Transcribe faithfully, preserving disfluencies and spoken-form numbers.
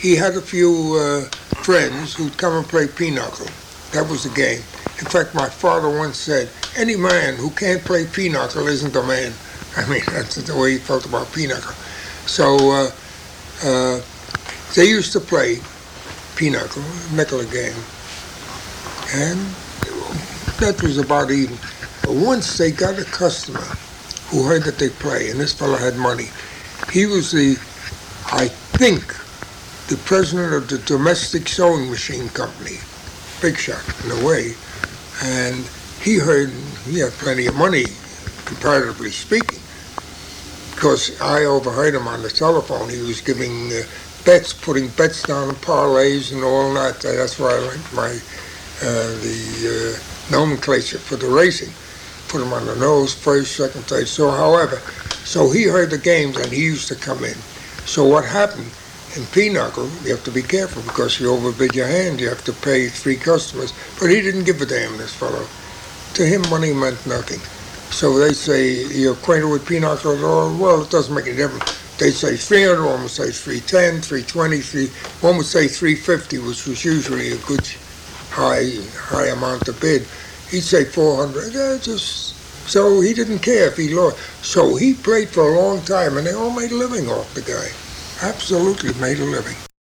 he had a few uh, friends who'd come and play pinochle. That was the game. In fact, my father once said, any man who can't play pinochle isn't a man. I mean, that's the way he felt about pinochle. So uh, uh, they used to play pinochle, nickel game, and that was about even. But once they got a customer who heard that they play, and this fellow had money, he was the, I think, the president of the domestic sewing machine company, big shot in a way, and he heard he had plenty of money, comparatively speaking, because I overheard him on the telephone. He was giving uh, bets, putting bets down on parlays and all that. That's why I learned my uh, the uh, nomenclature for the racing. Put him on the nose, first, second, third. So, however, so he heard the games and he used to come in. So what happened in pinochle? You have to be careful because you overbid your hand. You have to pay three customers. But he didn't give a damn, this fellow. To him, money meant nothing. So they say, you're acquainted with pinochle at all? Well, it doesn't make any difference. They say three hundred, one would say three ten, three twenty, three, one would say three fifty, which was usually a good high high amount to bid. He'd say four hundred. Yeah, just, so he didn't care if he lost. So he played for a long time, and they all made a living off the guy. Absolutely made a living.